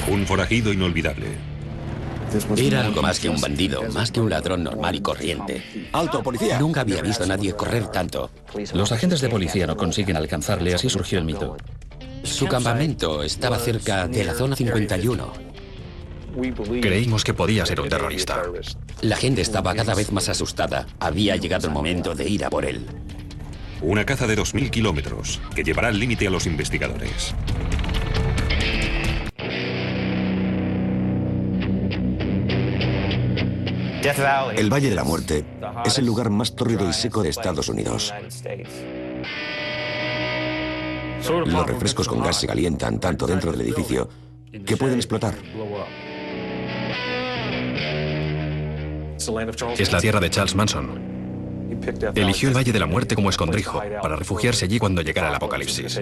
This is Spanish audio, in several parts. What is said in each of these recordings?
Un forajido inolvidable. Era algo más que un bandido, más que un ladrón normal y corriente. ¡Alto, policía! Nunca había visto a nadie correr tanto. Los agentes de policía no consiguen alcanzarle, así surgió el mito. Su campamento estaba cerca de la zona 51. Creímos que podía ser un terrorista. La gente estaba cada vez más asustada. Había llegado el momento de ir a por él. Una caza de 2000 kilómetros que llevará al límite a los investigadores. El Valle de la Muerte es el lugar más tórrido y seco de Estados Unidos. Los refrescos con gas se calientan tanto dentro del edificio que pueden explotar. Es la tierra de Charles Manson. Eligió el Valle de la Muerte como escondrijo para refugiarse allí cuando llegara el apocalipsis.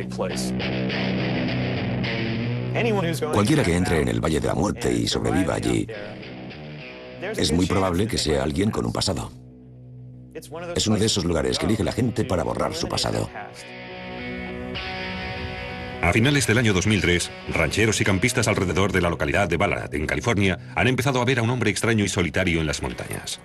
Cualquiera que entre en el Valle de la Muerte y sobreviva allí, es muy probable que sea alguien con un pasado. Es uno de esos lugares que elige la gente para borrar su pasado. A finales del año 2003, rancheros y campistas alrededor de la localidad de Ballarat, en California, han empezado a ver a un hombre extraño y solitario en las montañas.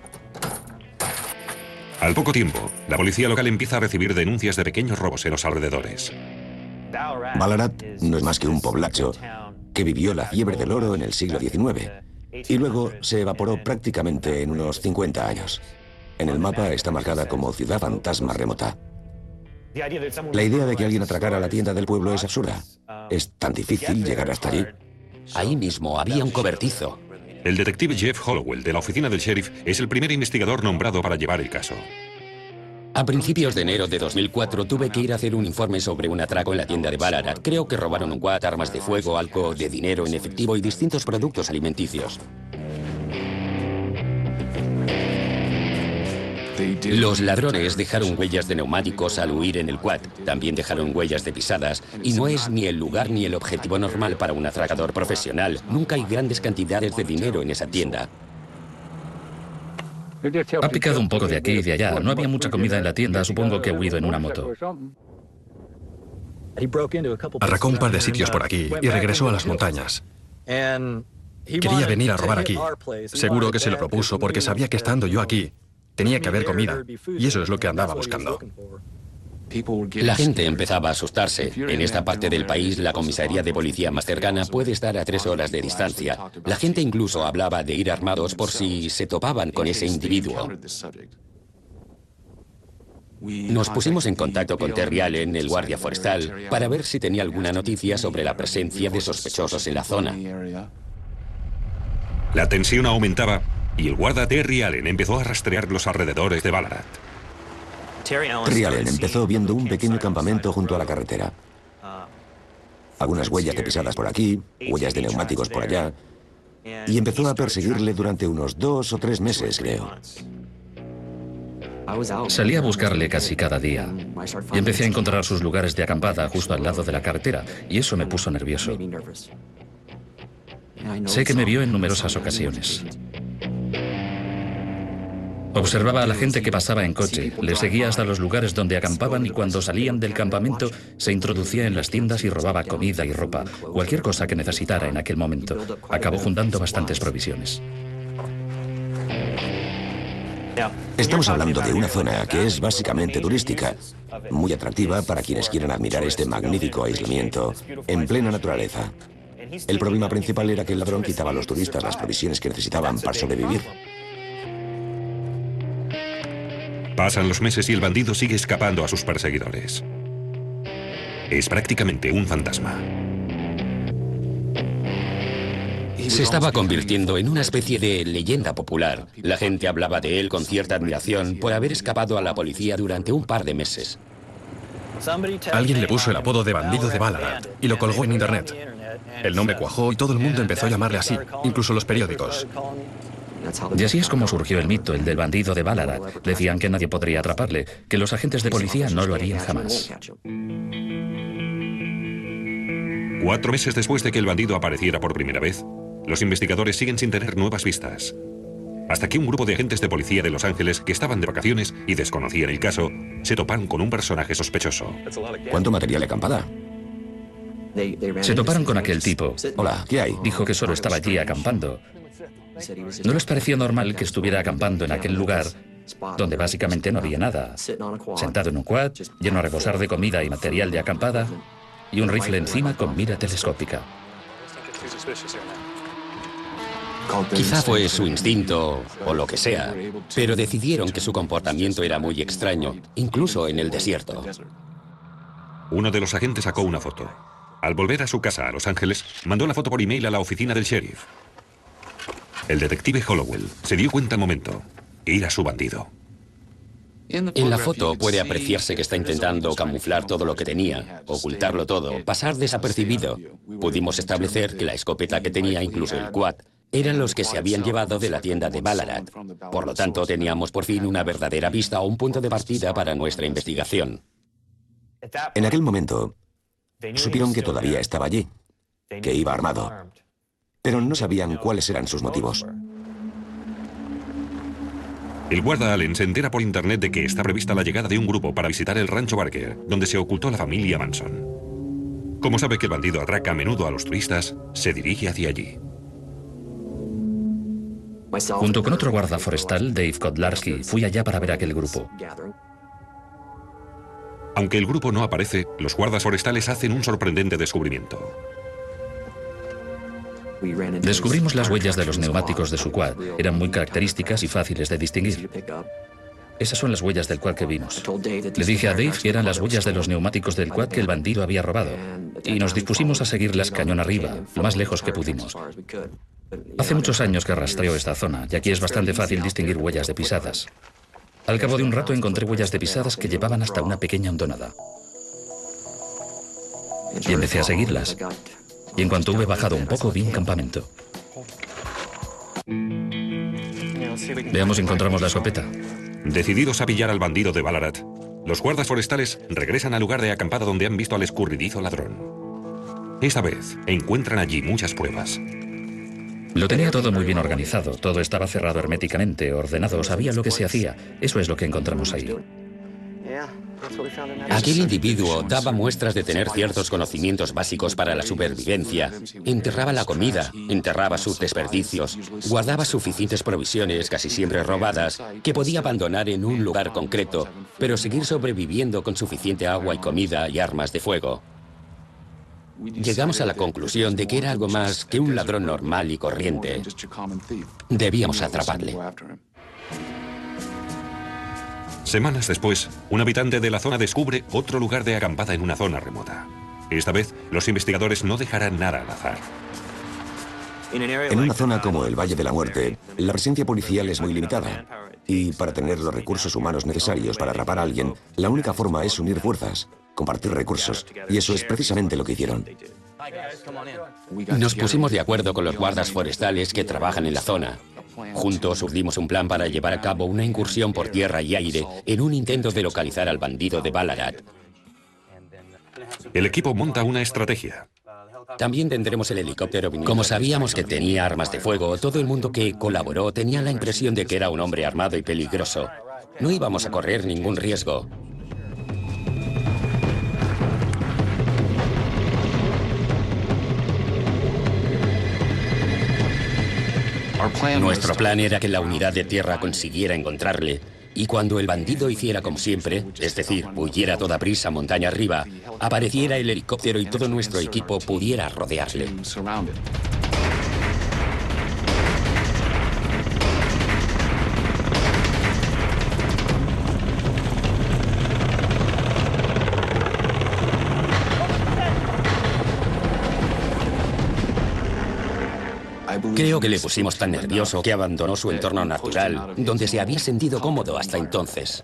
Al poco tiempo, la policía local empieza a recibir denuncias de pequeños robos en los alrededores. Ballarat no es más que un poblacho que vivió la fiebre del oro en el siglo XIX y luego se evaporó prácticamente en unos 50 años. En el mapa está marcada como ciudad fantasma remota. La idea de que alguien atracara la tienda del pueblo es absurda. Es tan difícil llegar hasta allí. Ahí mismo había un cobertizo. El detective Jeff Hollowell de la oficina del sheriff es el primer investigador nombrado para llevar el caso. A principios de enero de 2004 tuve que ir a hacer un informe sobre un atraco en la tienda de Ballarat. Creo que robaron un quad, armas de fuego, algo de dinero en efectivo y distintos productos alimenticios. Los ladrones dejaron huellas de neumáticos al huir en el quad. También dejaron huellas de pisadas. Y no es ni el lugar ni el objetivo normal para un atracador profesional. Nunca hay grandes cantidades de dinero en esa tienda. Ha picado un poco de aquí y de allá. No había mucha comida en la tienda, supongo que ha huido en una moto. Arracó un par de sitios por aquí y regresó a las montañas. Quería venir a robar aquí. Seguro que se lo propuso porque sabía que estando yo aquí, tenía que haber comida. Y eso es lo que andaba buscando. La gente empezaba a asustarse. En esta parte del país, la comisaría de policía más cercana puede estar a 3 horas de distancia. La gente incluso hablaba de ir armados por si se topaban con ese individuo. Nos pusimos en contacto con Terry Allen, el guardia forestal, para ver si tenía alguna noticia sobre la presencia de sospechosos en la zona. La tensión aumentaba y el guarda Terry Allen empezó a rastrear los alrededores de Ballarat. Terry Allen empezó viendo un pequeño campamento junto a la carretera. Algunas huellas de pisadas por aquí, huellas de neumáticos por allá, y empezó a perseguirle durante unos 2 o 3 meses, creo. Salí a buscarle casi cada día y empecé a encontrar sus lugares de acampada justo al lado de la carretera, y eso me puso nervioso. Sé que me vio en numerosas ocasiones. Observaba a la gente que pasaba en coche, les seguía hasta los lugares donde acampaban y cuando salían del campamento se introducía en las tiendas y robaba comida y ropa, cualquier cosa que necesitara en aquel momento. Acabó juntando bastantes provisiones. Estamos hablando de una zona que es básicamente turística, muy atractiva para quienes quieran admirar este magnífico aislamiento en plena naturaleza. El problema principal era que el ladrón quitaba a los turistas las provisiones que necesitaban para sobrevivir. Pasan los meses y el bandido sigue escapando a sus perseguidores. Es prácticamente un fantasma. Se estaba convirtiendo en una especie de leyenda popular. La gente hablaba de él con cierta admiración por haber escapado a la policía durante un par de meses. Alguien le puso el apodo de bandido de Ballarat y lo colgó en internet. El nombre cuajó y todo el mundo empezó a llamarle así, incluso los periódicos. Y así es como surgió el mito, el del bandido de Ballarat. Decían que nadie podría atraparle, que los agentes de policía no lo harían jamás. 4 meses después de que el bandido apareciera por primera vez, los investigadores siguen sin tener nuevas pistas. Hasta que un grupo de agentes de policía de Los Ángeles que estaban de vacaciones y desconocían el caso, se toparon con un personaje sospechoso. ¿Cuánto material de acampada? Se toparon con aquel tipo. Hola, ¿qué hay? Dijo que solo estaba allí acampando. No les pareció normal que estuviera acampando en aquel lugar donde básicamente no había nada. Sentado en un quad, lleno a rebosar de comida y material de acampada, y un rifle encima con mira telescópica. Quizá fue su instinto o lo que sea, pero decidieron que su comportamiento era muy extraño, incluso en el desierto. Uno de los agentes sacó una foto. Al volver a su casa a Los Ángeles, mandó la foto por email a la oficina del sheriff. El detective Hollowell se dio cuenta al momento. Era su bandido. En la foto puede apreciarse que está intentando camuflar todo lo que tenía, ocultarlo todo, pasar desapercibido. Pudimos establecer que la escopeta que tenía, incluso el quad, eran los que se habían llevado de la tienda de Ballarat. Por lo tanto, teníamos por fin una verdadera pista o un punto de partida para nuestra investigación. En aquel momento, supieron que todavía estaba allí, que iba armado, pero no sabían cuáles eran sus motivos. El guarda Allen se entera por internet de que está prevista la llegada de un grupo para visitar el rancho Barker, donde se ocultó la familia Manson. Como sabe que el bandido atraca a menudo a los turistas, se dirige hacia allí. Junto con otro guarda forestal, Dave Kodlarski, fui allá para ver aquel grupo. Aunque el grupo no aparece, los guardas forestales hacen un sorprendente descubrimiento. Descubrimos las huellas de los neumáticos de su quad. Eran muy características y fáciles de distinguir. Esas son las huellas del quad que vimos. Le dije a Dave que eran las huellas de los neumáticos del quad que el bandido había robado. Y nos dispusimos a seguirlas cañón arriba, lo más lejos que pudimos. Hace muchos años que rastreo esta zona, y aquí es bastante fácil distinguir huellas de pisadas. Al cabo de un rato encontré huellas de pisadas que llevaban hasta una pequeña hondonada. Y empecé a seguirlas. Y en cuanto hube bajado un poco, vi un campamento. Veamos si encontramos la escopeta. Decididos a pillar al bandido de Ballarat, los guardas forestales regresan al lugar de acampada donde han visto al escurridizo ladrón. Esta vez encuentran allí muchas pruebas. Lo tenía todo muy bien organizado, todo estaba cerrado herméticamente, ordenado, sabía lo que se hacía. Eso es lo que encontramos ahí. Aquel individuo daba muestras de tener ciertos conocimientos básicos para la supervivencia. Enterraba la comida, enterraba sus desperdicios, guardaba suficientes provisiones, casi siempre robadas, que podía abandonar en un lugar concreto, pero seguir sobreviviendo con suficiente agua y comida y armas de fuego. Llegamos a la conclusión de que era algo más que un ladrón normal y corriente. Debíamos atraparle. Semanas después, un habitante de la zona descubre otro lugar de acampada en una zona remota. Esta vez, los investigadores no dejarán nada al azar. En una zona como el Valle de la Muerte, la presencia policial es muy limitada. Y para tener los recursos humanos necesarios para atrapar a alguien, la única forma es unir fuerzas, compartir recursos. Y eso es precisamente lo que hicieron. Nos pusimos de acuerdo con los guardas forestales que trabajan en la zona. Juntos urdimos un plan para llevar a cabo una incursión por tierra y aire en un intento de localizar al bandido de Ballarat. El equipo monta una estrategia. También tendremos el helicóptero. Como sabíamos que tenía armas de fuego, todo el mundo que colaboró tenía la impresión de que era un hombre armado y peligroso. No íbamos a correr ningún riesgo. Nuestro plan era que la unidad de tierra consiguiera encontrarle, y cuando el bandido hiciera como siempre, es decir, huyera a toda prisa montaña arriba, apareciera el helicóptero y todo nuestro equipo pudiera rodearle. Creo que le pusimos tan nervioso que abandonó su entorno natural, donde se había sentido cómodo hasta entonces.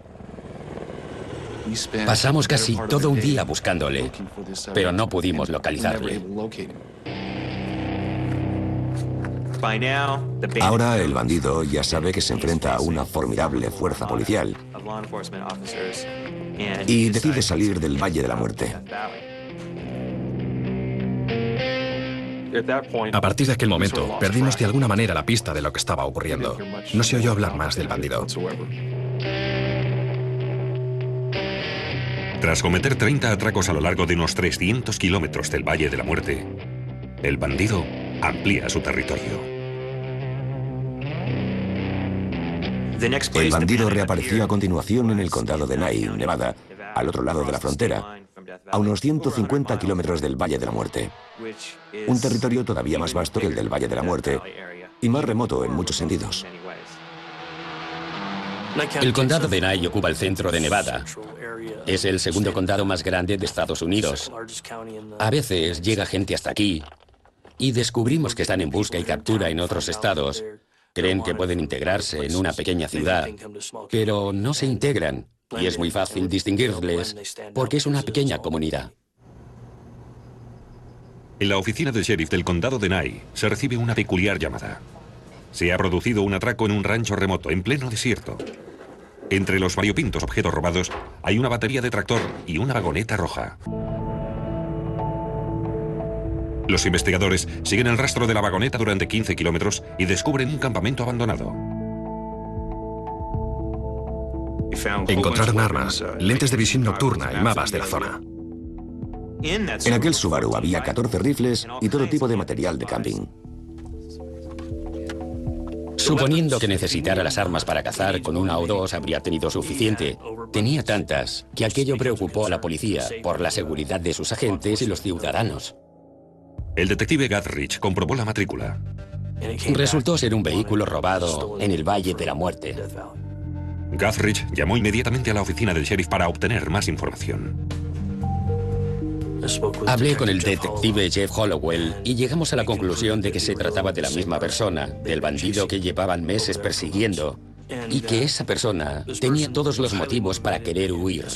Pasamos casi todo un día buscándole, pero no pudimos localizarle. Ahora el bandido ya sabe que se enfrenta a una formidable fuerza policial y decide salir del Valle de la Muerte. A partir de aquel momento, perdimos de alguna manera la pista de lo que estaba ocurriendo. No se oyó hablar más del bandido. Tras cometer 30 atracos a lo largo de unos 300 kilómetros del Valle de la Muerte, el bandido amplía su territorio. El bandido reapareció a continuación en el condado de Nye, Nevada, al otro lado de la frontera, a unos 150 kilómetros del Valle de la Muerte. Un territorio todavía más vasto que el del Valle de la Muerte y más remoto en muchos sentidos. El condado de Nye ocupa el centro de Nevada. Es el segundo condado más grande de Estados Unidos. A veces llega gente hasta aquí y descubrimos que están en busca y captura en otros estados. Creen que pueden integrarse en una pequeña ciudad, pero no se integran y es muy fácil distinguirles porque es una pequeña comunidad. En la oficina del sheriff del condado de Nye se recibe una peculiar llamada. Se ha producido un atraco en un rancho remoto, en pleno desierto. Entre los variopintos objetos robados hay una batería de tractor y una vagoneta roja. Los investigadores siguen el rastro de la vagoneta durante 15 kilómetros y descubren un campamento abandonado. Encontraron armas, lentes de visión nocturna y mapas de la zona. En aquel Subaru había 14 rifles y todo tipo de material de camping. Suponiendo que necesitara las armas para cazar, con una o dos habría tenido suficiente. Tenía tantas que aquello preocupó a la policía por la seguridad de sus agentes y los ciudadanos. El detective Guthridge comprobó la matrícula. Resultó ser un vehículo robado en el Valle de la Muerte. Guthridge llamó inmediatamente a la oficina del sheriff para obtener más información. Hablé con el detective Jeff Hollowell y llegamos a la conclusión de que se trataba de la misma persona, del bandido que llevaban meses persiguiendo, y que esa persona tenía todos los motivos para querer huir.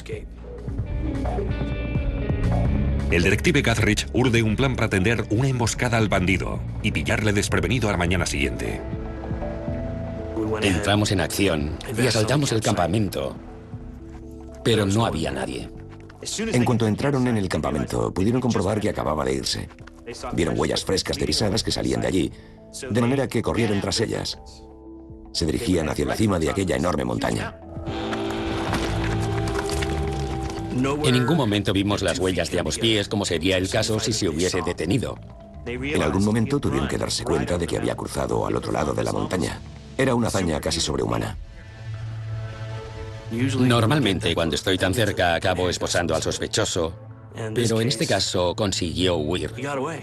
El detective Guthridge urde un plan para tender una emboscada al bandido y pillarle desprevenido a la mañana siguiente. Entramos en acción y asaltamos el campamento, pero no había nadie. En cuanto entraron en el campamento, pudieron comprobar que acababa de irse. Vieron huellas frescas de pisadas que salían de allí, de manera que corrieron tras ellas. Se dirigían hacia la cima de aquella enorme montaña. En ningún momento vimos las huellas de ambos pies, como sería el caso si se hubiese detenido. En algún momento tuvieron que darse cuenta de que había cruzado al otro lado de la montaña. Era una hazaña casi sobrehumana. Normalmente, cuando estoy tan cerca, acabo esposando al sospechoso, pero en este caso consiguió huir.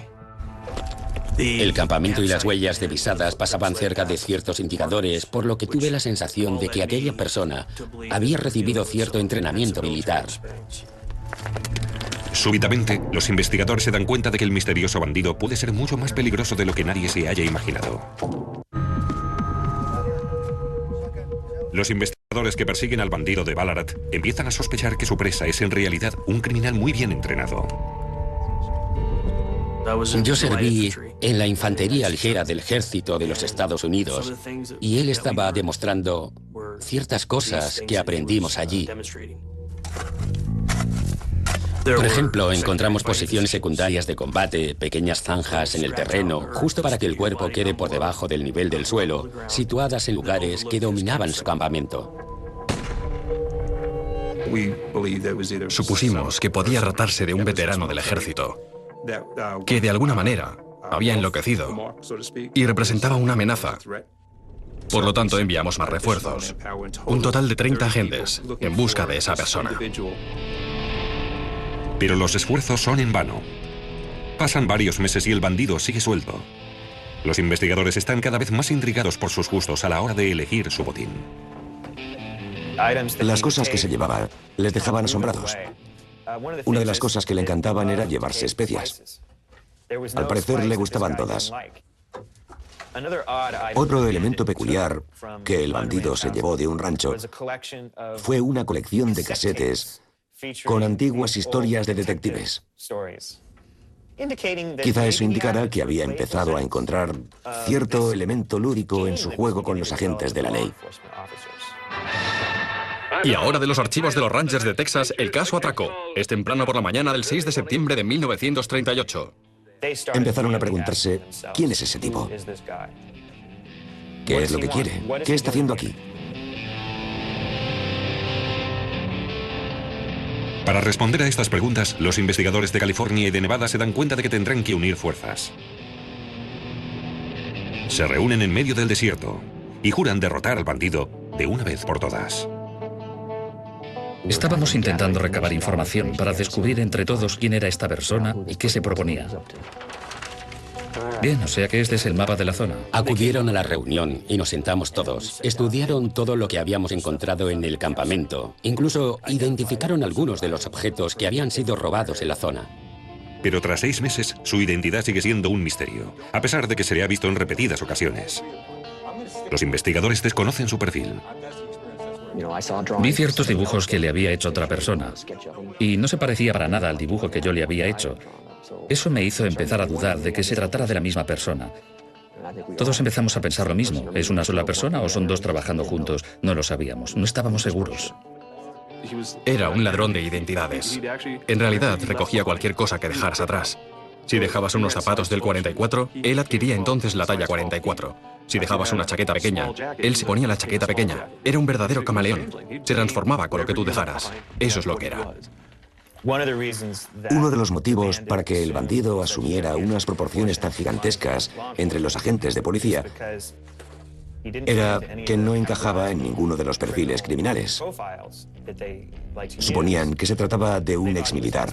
El campamento y las huellas de pisadas pasaban cerca de ciertos indicadores, por lo que tuve la sensación de que aquella persona había recibido cierto entrenamiento militar. Súbitamente, los investigadores se dan cuenta de que el misterioso bandido puede ser mucho más peligroso de lo que nadie se haya imaginado. Los investigadores que persiguen al bandido de Ballarat empiezan a sospechar que su presa es en realidad un criminal muy bien entrenado. Yo serví en la infantería ligera del ejército de los Estados Unidos y él estaba demostrando ciertas cosas que aprendimos allí. Por ejemplo, encontramos posiciones secundarias de combate, pequeñas zanjas en el terreno, justo para que el cuerpo quede por debajo del nivel del suelo, situadas en lugares que dominaban su campamento. Supusimos que podía tratarse de un veterano del ejército, que de alguna manera había enloquecido y representaba una amenaza. Por lo tanto, enviamos más refuerzos. Un total de 30 agentes en busca de esa persona. Pero los esfuerzos son en vano. Pasan varios meses y el bandido sigue suelto. Los investigadores están cada vez más intrigados por sus gustos a la hora de elegir su botín. Las cosas que se llevaba les dejaban asombrados. Una de las cosas que le encantaban era llevarse especias. Al parecer le gustaban todas. Otro elemento peculiar que el bandido se llevó de un rancho fue una colección de casetes con antiguas historias de detectives. Quizá eso indicara que había empezado a encontrar cierto elemento lúdico en su juego con los agentes de la ley. Y ahora de los archivos de los Rangers de Texas, el caso atracó. Es temprano por la mañana del 6 de septiembre de 1938. Empezaron a preguntarse, ¿quién es ese tipo? ¿Qué es lo que quiere? ¿Qué está haciendo aquí? Para responder a estas preguntas, los investigadores de California y de Nevada se dan cuenta de que tendrán que unir fuerzas. Se reúnen en medio del desierto y juran derrotar al bandido de una vez por todas. Estábamos intentando recabar información para descubrir entre todos quién era esta persona y qué se proponía. Bien, o sea que este es el mapa de la zona. Acudieron a la reunión y nos sentamos todos. Estudiaron todo lo que habíamos encontrado en el campamento. Incluso identificaron algunos de los objetos que habían sido robados en la zona. Pero tras 6 meses, su identidad sigue siendo un misterio, a pesar de que se le ha visto en repetidas ocasiones. Los investigadores desconocen su perfil. Vi ciertos dibujos que le había hecho otra persona y no se parecía para nada al dibujo que yo le había hecho. Eso me hizo empezar a dudar de que se tratara de la misma persona. Todos empezamos a pensar lo mismo. ¿Es una sola persona o son dos trabajando juntos? No lo sabíamos, no estábamos seguros. Era un ladrón de identidades. En realidad, recogía cualquier cosa que dejaras atrás. Si dejabas unos zapatos del 44, él adquiría entonces la talla 44. Si dejabas una chaqueta pequeña, él se ponía la chaqueta pequeña. Era un verdadero camaleón. Se transformaba con lo que tú dejaras. Eso es lo que era. Uno de los motivos para que el bandido asumiera unas proporciones tan gigantescas entre los agentes de policía era que no encajaba en ninguno de los perfiles criminales. Suponían que se trataba de un exmilitar.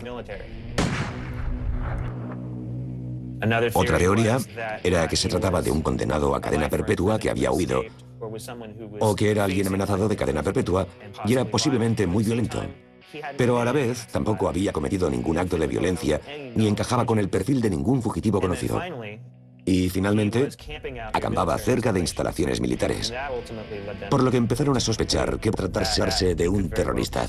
Otra teoría era que se trataba de un condenado a cadena perpetua que había huido, o que era alguien amenazado de cadena perpetua y era posiblemente muy violento. Pero a la vez tampoco había cometido ningún acto de violencia ni encajaba con el perfil de ningún fugitivo conocido. Y finalmente, acampaba cerca de instalaciones militares, por lo que empezaron a sospechar que tratarse de un terrorista.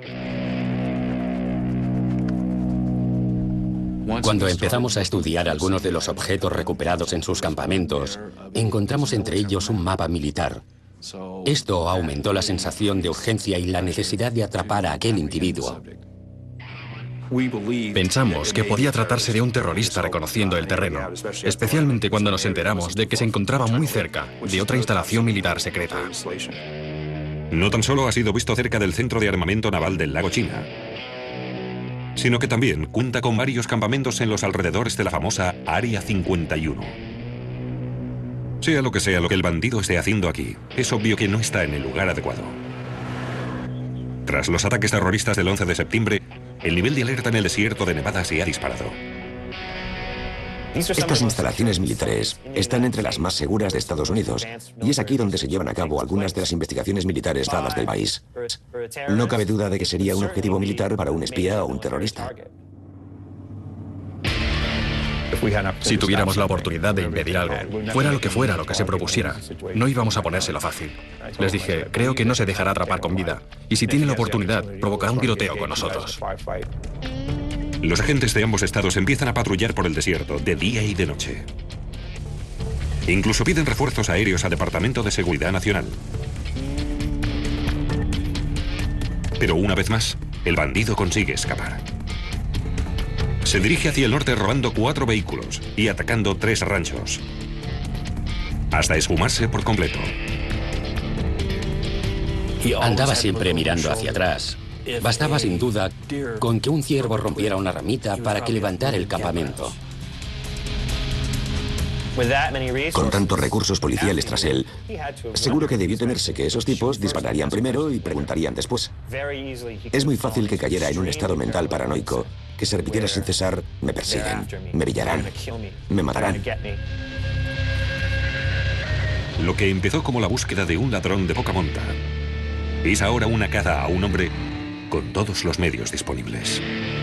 Cuando empezamos a estudiar algunos de los objetos recuperados en sus campamentos, encontramos entre ellos un mapa militar. Esto aumentó la sensación de urgencia y la necesidad de atrapar a aquel individuo. Pensamos que podía tratarse de un terrorista reconociendo el terreno, especialmente cuando nos enteramos de que se encontraba muy cerca de otra instalación militar secreta. No tan solo ha sido visto cerca del centro de armamento naval del lago China, sino que también cuenta con varios campamentos en los alrededores de la famosa Área 51. Sea lo que el bandido esté haciendo aquí, es obvio que no está en el lugar adecuado. Tras los ataques terroristas del 11 de septiembre, el nivel de alerta en el desierto de Nevada se ha disparado. Estas instalaciones militares están entre las más seguras de Estados Unidos y es aquí donde se llevan a cabo algunas de las investigaciones militares dadas del país. No cabe duda de que sería un objetivo militar para un espía o un terrorista. Si tuviéramos la oportunidad de impedir algo, fuera lo que se propusiera, no íbamos a ponérselo fácil. Les dije, creo que no se dejará atrapar con vida, y si tiene la oportunidad, provocará un tiroteo con nosotros. Los agentes de ambos estados empiezan a patrullar por el desierto, de día y de noche. Incluso piden refuerzos aéreos al Departamento de Seguridad Nacional. Pero una vez más, el bandido consigue escapar. Se dirige hacia el norte robando 4 vehículos y atacando 3 ranchos, hasta esfumarse por completo. Andaba siempre mirando hacia atrás. Bastaba sin duda con que un ciervo rompiera una ramita para que levantara el campamento. Con tantos recursos policiales tras él, seguro que debió temerse que esos tipos dispararían primero y preguntarían después. Es muy fácil que cayera en un estado mental paranoico, que se repitiera sin cesar: me persiguen, me pillarán, me matarán. Lo que empezó como la búsqueda de un ladrón de poca monta es ahora una caza a un hombre con todos los medios disponibles.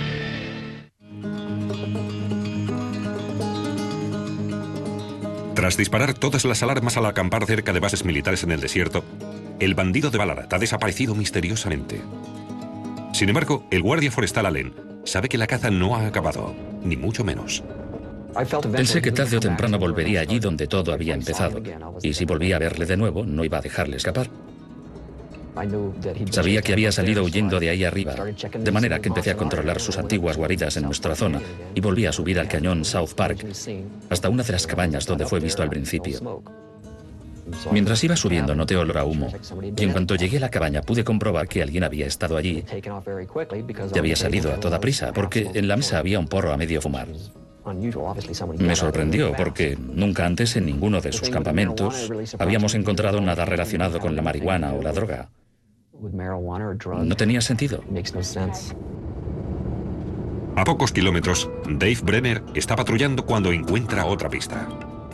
Tras disparar todas las alarmas al acampar cerca de bases militares en el desierto, el bandido de Ballarat ha desaparecido misteriosamente. Sin embargo, el guardia forestal Allen sabe que la caza no ha acabado, ni mucho menos. Pensé que tarde o temprano volvería allí donde todo había empezado, y si volvía a verle de nuevo, no iba a dejarle escapar. Sabía que había salido huyendo de ahí arriba, de manera que empecé a controlar sus antiguas guaridas en nuestra zona y volví a subir al cañón South Park, hasta una de las cabañas donde fue visto al principio. Mientras iba subiendo noté olor a humo, y en cuanto llegué a la cabaña pude comprobar que alguien había estado allí y había salido a toda prisa, porque en la mesa había un porro a medio fumar. Me sorprendió porque nunca antes en ninguno de sus campamentos habíamos encontrado nada relacionado con la marihuana o la droga. No tenía sentido. A pocos kilómetros, Dave Brenner está patrullando cuando encuentra otra pista.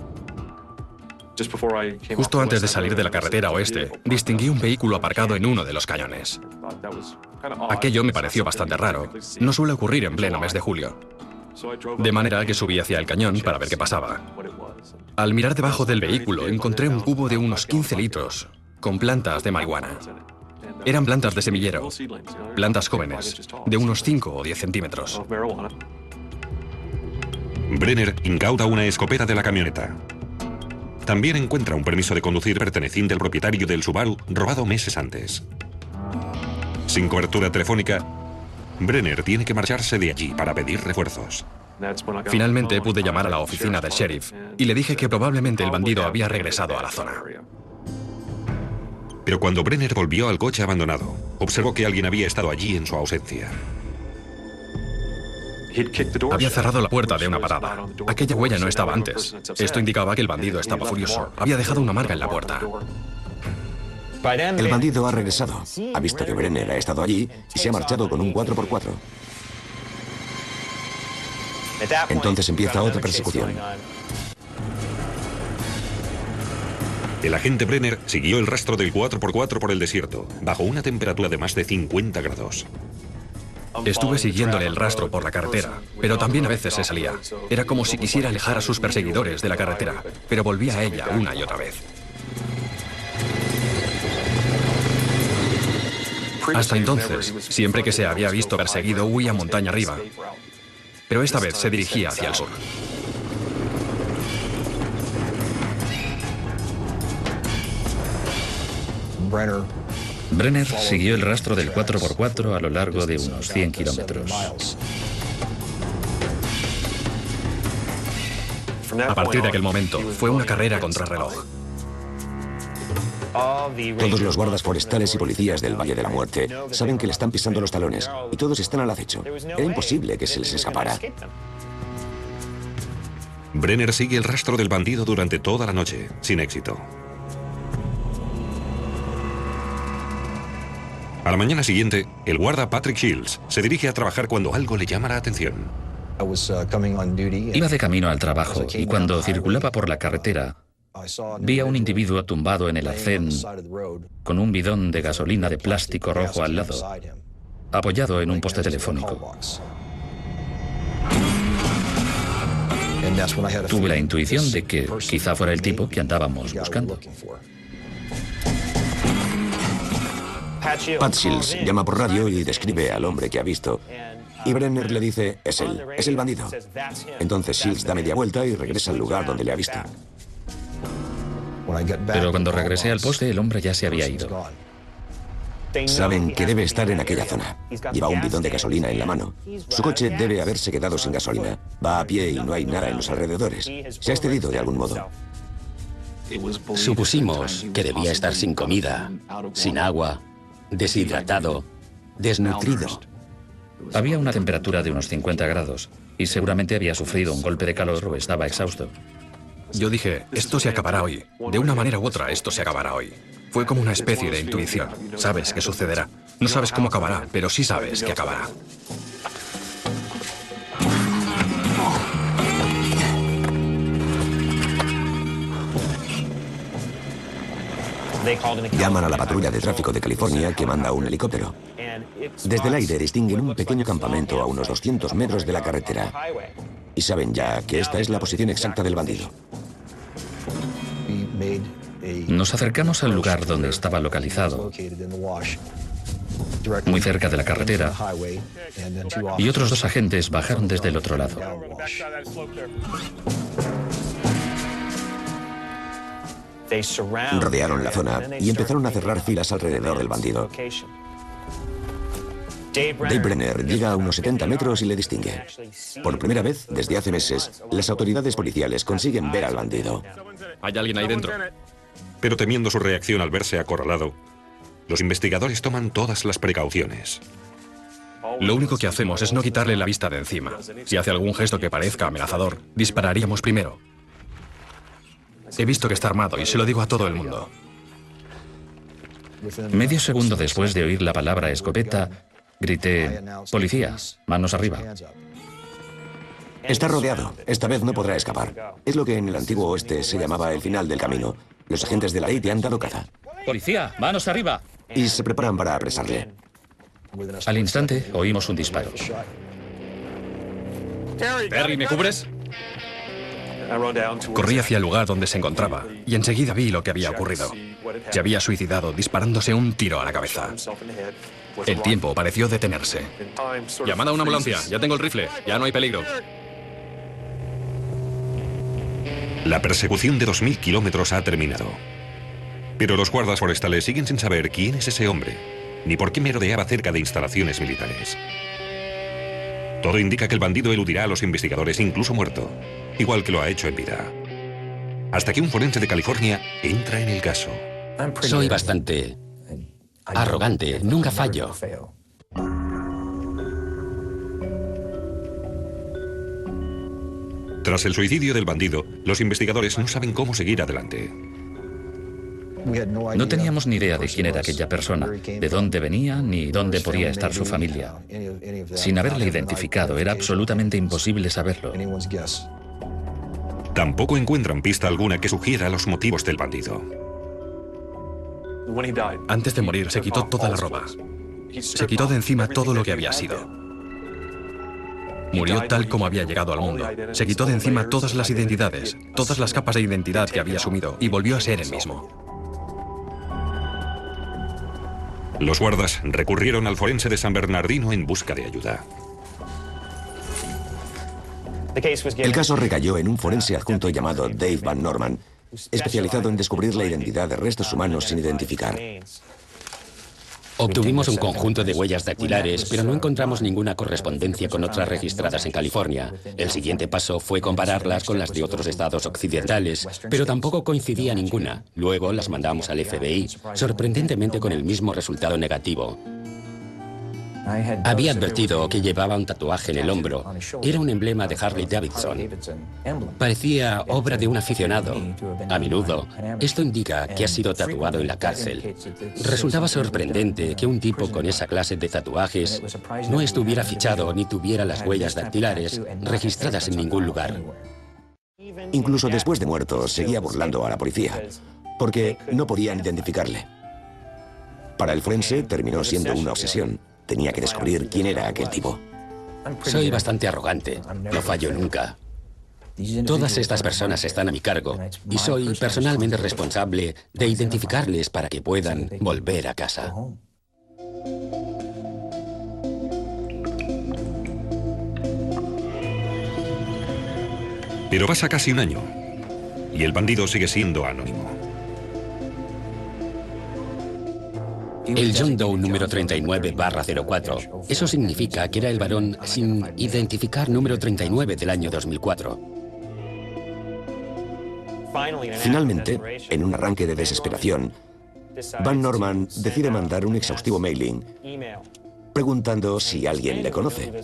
Justo antes de salir de la carretera oeste, distinguí un vehículo aparcado en uno de los cañones. Aquello me pareció bastante raro. No suele ocurrir en pleno mes de julio. De manera que subí hacia el cañón para ver qué pasaba. Al mirar debajo del vehículo encontré un cubo de unos 15 litros con plantas de marihuana. Eran plantas de semillero, plantas jóvenes, de unos 5 o 10 centímetros. Brenner incauta una escopeta de la camioneta. También encuentra un permiso de conducir perteneciente al propietario del Subaru robado meses antes. Sin cobertura telefónica, Brenner tiene que marcharse de allí para pedir refuerzos. Finalmente pude llamar a la oficina del sheriff y le dije que probablemente el bandido había regresado a la zona. Pero cuando Brenner volvió al coche abandonado, observó que alguien había estado allí en su ausencia. Había cerrado la puerta de una patada. Aquella huella no estaba antes. Esto indicaba que el bandido estaba furioso. Había dejado una marca en la puerta. El bandido ha regresado. Ha visto que Brenner ha estado allí y se ha marchado con un 4x4. Entonces empieza otra persecución. El agente Brenner siguió el rastro del 4x4 por el desierto, bajo una temperatura de más de 50 grados. Estuve siguiéndole el rastro por la carretera, pero también a veces se salía. Era como si quisiera alejar a sus perseguidores de la carretera, pero volvía a ella una y otra vez. Hasta entonces, siempre que se había visto perseguido, huía montaña arriba. Pero esta vez se dirigía hacia el sur. Brenner siguió el rastro del 4x4 a lo largo de unos 100 kilómetros. A partir de aquel momento, fue una carrera contra reloj. Todos los guardas forestales y policías del Valle de la Muerte saben que le están pisando los talones y todos están al acecho. Era imposible que se les escapara. Brenner sigue el rastro del bandido durante toda la noche, sin éxito. A la mañana siguiente, el guarda Patrick Shields se dirige a trabajar cuando algo le llama la atención. Iba de camino al trabajo y cuando circulaba por la carretera, vi a un individuo tumbado en el arcén con un bidón de gasolina de plástico rojo al lado, apoyado en un poste telefónico. Tuve la intuición de que quizá fuera el tipo que andábamos buscando. Pat Shields llama por radio y describe al hombre que ha visto. Y Brenner le dice, es él, es el bandido. Entonces Shields da media vuelta y regresa al lugar donde le ha visto. Pero cuando regresé al poste, el hombre ya se había ido. Saben que debe estar en aquella zona. Lleva un bidón de gasolina en la mano. Su coche debe haberse quedado sin gasolina. Va a pie y no hay nada en los alrededores. Se ha excedido de algún modo. Supusimos que debía estar sin comida, sin agua, deshidratado, desnutrido. Había una temperatura de unos 50 grados y seguramente había sufrido un golpe de calor o estaba exhausto. Yo dije, esto se acabará hoy. De una manera u otra, esto se acabará hoy. Fue como una especie de intuición. Sabes qué sucederá. No sabes cómo acabará, pero sí sabes que acabará. Llaman a la patrulla de tráfico de California que manda un helicóptero. Desde el aire distinguen un pequeño campamento a unos 200 metros de la carretera. Y saben ya que esta es la posición exacta del bandido. Nos acercamos al lugar donde estaba localizado, muy cerca de la carretera, y otros dos agentes bajaron desde el otro lado. Rodearon la zona y empezaron a cerrar filas alrededor del bandido. Dave Brenner llega a unos 70 metros y le distingue. Por primera vez, desde hace meses, las autoridades policiales consiguen ver al bandido. ¿Hay alguien ahí dentro? Pero temiendo su reacción al verse acorralado, los investigadores toman todas las precauciones. Lo único que hacemos es no quitarle la vista de encima. Si hace algún gesto que parezca amenazador, dispararíamos primero. He visto que está armado y se lo digo a todo el mundo. Medio segundo después de oír la palabra escopeta, grité: «Policía, manos arriba». Está rodeado. Esta vez no podrá escapar. Es lo que en el antiguo oeste se llamaba el final del camino. Los agentes de la ley te han dado caza. «Policía, manos arriba». Y se preparan para apresarle. Al instante, oímos un disparo. Terry, ¿me cubres? Corrí hacia el lugar donde se encontraba y enseguida vi lo que había ocurrido. Se había suicidado disparándose un tiro a la cabeza. El tiempo pareció detenerse. Llamad a una ambulancia, ya tengo el rifle, ya no hay peligro. La persecución de 2000 kilómetros ha terminado. Pero los guardas forestales siguen sin saber quién es ese hombre, ni por qué merodeaba cerca de instalaciones militares. Todo indica que el bandido eludirá a los investigadores incluso muerto, igual que lo ha hecho en vida. Hasta que un forense de California entra en el caso. Soy bastante arrogante, nunca fallo. Tras el suicidio del bandido, los investigadores no saben cómo seguir adelante. No teníamos ni idea de quién era aquella persona, de dónde venía ni dónde podía estar su familia. Sin haberle identificado, era absolutamente imposible saberlo. Tampoco encuentran pista alguna que sugiera los motivos del bandido. Antes de morir se quitó toda la ropa. Se quitó de encima todo lo que había sido. Murió tal como había llegado al mundo. Se quitó de encima todas las identidades, todas las capas de identidad que había asumido y volvió a ser el mismo. Los guardas recurrieron al forense de San Bernardino en busca de ayuda. El caso recayó en un forense adjunto llamado Dave Van Norman, especializado en descubrir la identidad de restos humanos sin identificar. Obtuvimos un conjunto de huellas dactilares, pero no encontramos ninguna correspondencia con otras registradas en California. El siguiente paso fue compararlas con las de otros estados occidentales, pero tampoco coincidía ninguna. Luego las mandamos al FBI, sorprendentemente con el mismo resultado negativo. Había advertido que llevaba un tatuaje en el hombro. Era un emblema de Harley Davidson. Parecía obra de un aficionado. A menudo, esto indica que ha sido tatuado en la cárcel. Resultaba sorprendente que un tipo con esa clase de tatuajes no estuviera fichado ni tuviera las huellas dactilares registradas en ningún lugar. Incluso después de muerto, seguía burlando a la policía, porque no podían identificarle. Para el forense terminó siendo una obsesión. Tenía que descubrir quién era aquel tipo. Soy bastante arrogante, no fallo nunca. Todas estas personas están a mi cargo y soy personalmente responsable de identificarles para que puedan volver a casa. Pero pasa casi un año y el bandido sigue siendo anónimo. El John Doe número 39/04. Eso significa que era el varón sin identificar número 39 del año 2004. Finalmente, en un arranque de desesperación, Van Norman decide mandar un exhaustivo mailing preguntando si alguien le conoce.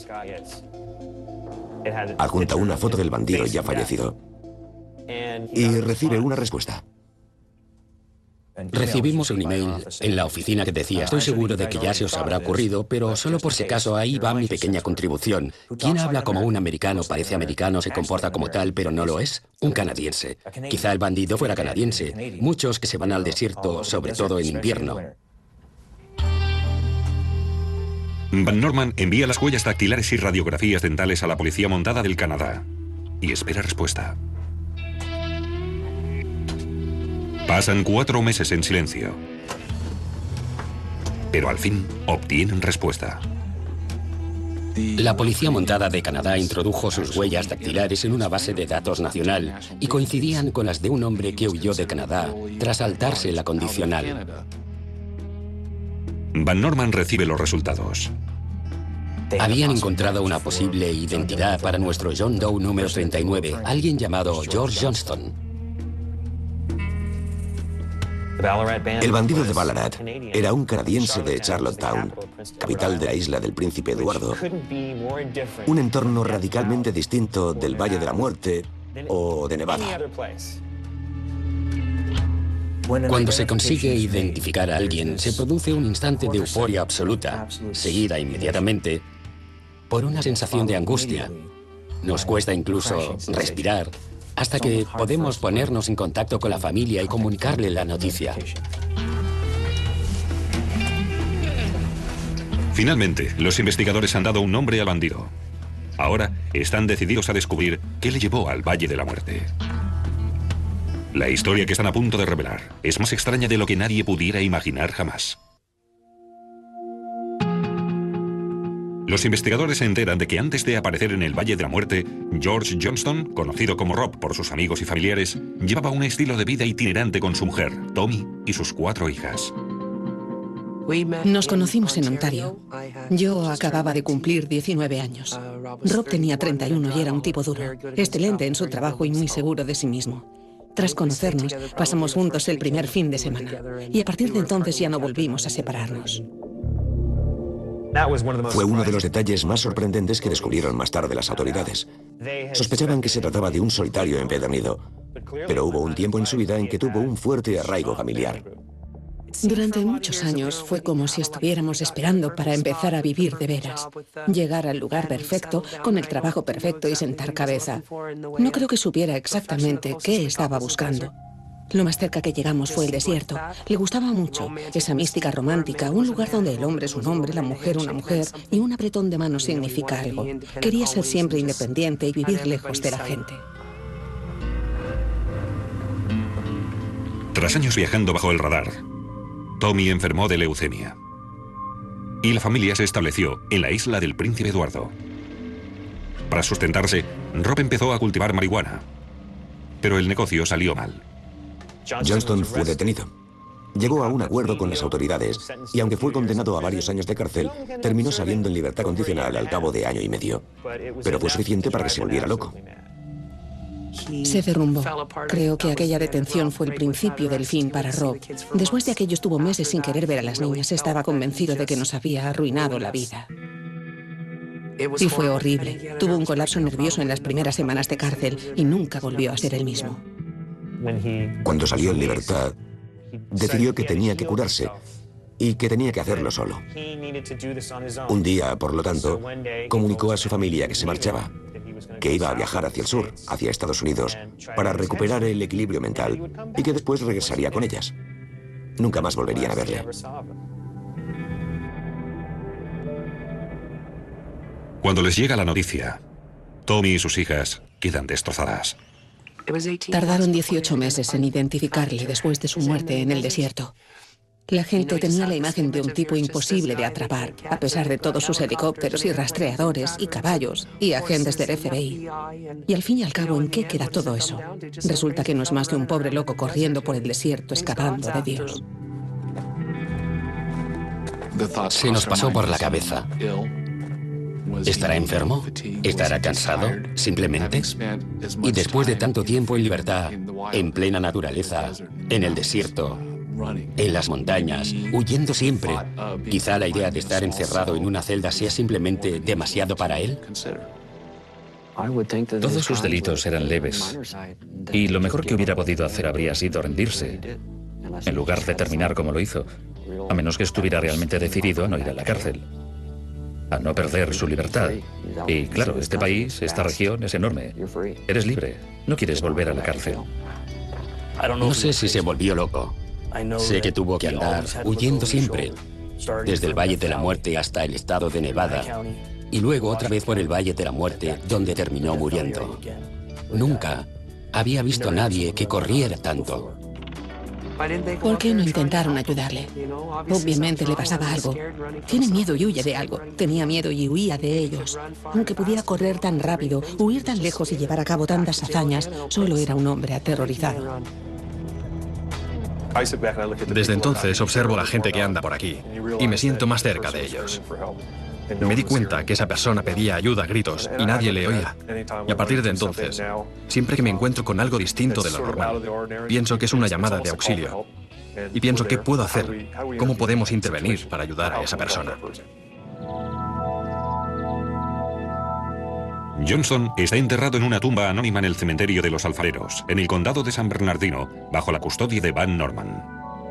Adjunta una foto del bandido ya fallecido y recibe una respuesta. Recibimos un email en la oficina que decía: estoy seguro de que ya se os habrá ocurrido, pero solo por si acaso ahí va mi pequeña contribución. ¿Quién habla como un americano, parece americano, se comporta como tal, pero no lo es? Un canadiense. Quizá el bandido fuera canadiense. Muchos que se van al desierto, sobre todo en invierno. Van Norman envía las huellas dactilares y radiografías dentales a la Policía Montada del Canadá y espera respuesta. Pasan 4 meses en silencio, pero al fin obtienen respuesta. La Policía Montada de Canadá introdujo sus huellas dactilares en una base de datos nacional y coincidían con las de un hombre que huyó de Canadá tras saltarse la condicional. Van Norman recibe los resultados. Habían encontrado una posible identidad para nuestro John Doe número 39, alguien llamado George Johnston. El bandido de Ballarat era un canadiense de Charlottetown, capital de la isla del Príncipe Eduardo. Un entorno radicalmente distinto del Valle de la Muerte o de Nevada. Cuando se consigue identificar a alguien, se produce un instante de euforia absoluta, seguida inmediatamente por una sensación de angustia. Nos cuesta incluso respirar, hasta que podemos ponernos en contacto con la familia y comunicarle la noticia. Finalmente, los investigadores han dado un nombre al bandido. Ahora están decididos a descubrir qué le llevó al Valle de la Muerte. La historia que están a punto de revelar es más extraña de lo que nadie pudiera imaginar jamás. Los investigadores se enteran de que antes de aparecer en el Valle de la Muerte, George Johnston, conocido como Rob por sus amigos y familiares, llevaba un estilo de vida itinerante con su mujer, Tommy, y sus 4 hijas. Nos conocimos en Ontario. Yo acababa de cumplir 19 años. Rob tenía 31 y era un tipo duro, excelente en su trabajo y muy seguro de sí mismo. Tras conocernos, pasamos juntos el primer fin de semana. Y a partir de entonces ya no volvimos a separarnos. Fue uno de los detalles más sorprendentes que descubrieron más tarde las autoridades. Sospechaban que se trataba de un solitario empedernido, pero hubo un tiempo en su vida en que tuvo un fuerte arraigo familiar. Durante muchos años fue como si estuviéramos esperando para empezar a vivir de veras. Llegar al lugar perfecto, con el trabajo perfecto y sentar cabeza. No creo que supiera exactamente qué estaba buscando. Lo más cerca que llegamos fue el desierto. Le gustaba mucho esa mística romántica, un lugar donde el hombre es un hombre, la mujer una mujer y un apretón de manos significa algo. Quería ser siempre independiente y vivir lejos de la gente. Tras años viajando bajo el radar, Tommy enfermó de leucemia. Y la familia se estableció en la isla del Príncipe Eduardo. Para sustentarse, Rob empezó a cultivar marihuana. Pero el negocio salió mal. Johnston fue detenido. Llegó a un acuerdo con las autoridades y aunque fue condenado a varios años de cárcel, terminó saliendo en libertad condicional al cabo de año y medio. Pero fue suficiente para que se volviera loco. Se derrumbó. Creo que aquella detención fue el principio del fin para Rob. Después de aquello estuvo meses sin querer ver a las niñas. Estaba convencido de que nos había arruinado la vida. Y fue horrible. Tuvo un colapso nervioso en las primeras semanas de cárcel y nunca volvió a ser el mismo. Cuando salió en libertad, decidió que tenía que curarse y que tenía que hacerlo solo. Un día, por lo tanto, comunicó a su familia que se marchaba, que iba a viajar hacia el sur, hacia Estados Unidos, para recuperar el equilibrio mental y que después regresaría con ellas. Nunca más volverían a verle. Cuando les llega la noticia, Tommy y sus hijas quedan destrozadas. Tardaron 18 meses en identificarle después de su muerte en el desierto. La gente tenía la imagen de un tipo imposible de atrapar, a pesar de todos sus helicópteros y rastreadores y caballos y agentes del FBI. Y al fin y al cabo, ¿en qué queda todo eso? Resulta que no es más que un pobre loco corriendo por el desierto escapando de Dios. Se nos pasó por la cabeza. ¿Estará enfermo? ¿Estará cansado? Simplemente. Y después de tanto tiempo en libertad, en plena naturaleza, en el desierto, en las montañas, huyendo siempre, quizá la idea de estar encerrado en una celda sea simplemente demasiado para él. Todos sus delitos eran leves. Y lo mejor que hubiera podido hacer habría sido rendirse, en lugar de terminar como lo hizo, a menos que estuviera realmente decidido a no ir a la cárcel, a no perder su libertad. Y claro, este país, esta región es enorme. Eres libre, no quieres volver a la cárcel. No sé si se volvió loco. Sé que tuvo que andar huyendo siempre, desde el Valle de la Muerte hasta el estado de Nevada, y luego otra vez por el Valle de la Muerte, donde terminó muriendo. Nunca había visto a nadie que corriera tanto. ¿Por qué no intentaron ayudarle? Obviamente le pasaba algo. Tiene miedo y huye de algo. Tenía miedo y huía de ellos. Aunque pudiera correr tan rápido, huir tan lejos y llevar a cabo tantas hazañas, solo era un hombre aterrorizado. Desde entonces observo a la gente que anda por aquí y me siento más cerca de ellos. Me di cuenta que esa persona pedía ayuda a gritos y nadie le oía. Y a partir de entonces, siempre que me encuentro con algo distinto de lo normal, pienso que es una llamada de auxilio. y pienso qué puedo hacer, cómo podemos intervenir para ayudar a esa persona. Johnson está enterrado en una tumba anónima en el cementerio de los Alfareros, en el condado de San Bernardino, bajo la custodia de Van Norman.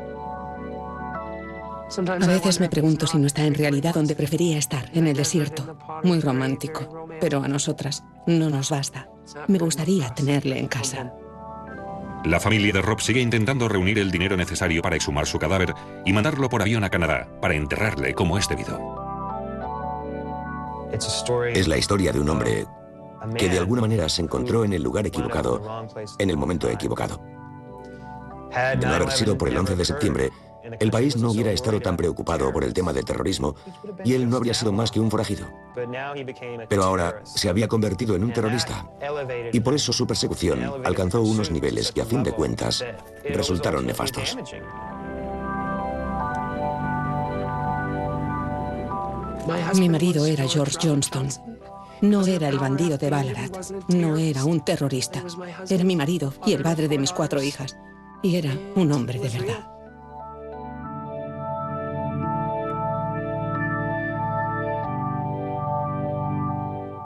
A veces me pregunto si no está en realidad donde prefería estar, en el desierto. Muy romántico, pero a nosotras no nos basta. Me gustaría tenerle en casa. La familia de Rob sigue intentando reunir el dinero necesario para exhumar su cadáver y mandarlo por avión a Canadá para enterrarle como es debido. Es la historia de un hombre que de alguna manera se encontró en el lugar equivocado, en el momento equivocado. De no haber sido por el 11 de septiembre, el país no hubiera estado tan preocupado por el tema del terrorismo y él no habría sido más que un forajido. Pero ahora se había convertido en un terrorista y por eso su persecución alcanzó unos niveles que a fin de cuentas resultaron nefastos. Mi marido era George Johnston. No era el bandido de Ballarat. No era un terrorista. Era mi marido y el padre de mis 4 hijas. Y era un hombre de verdad.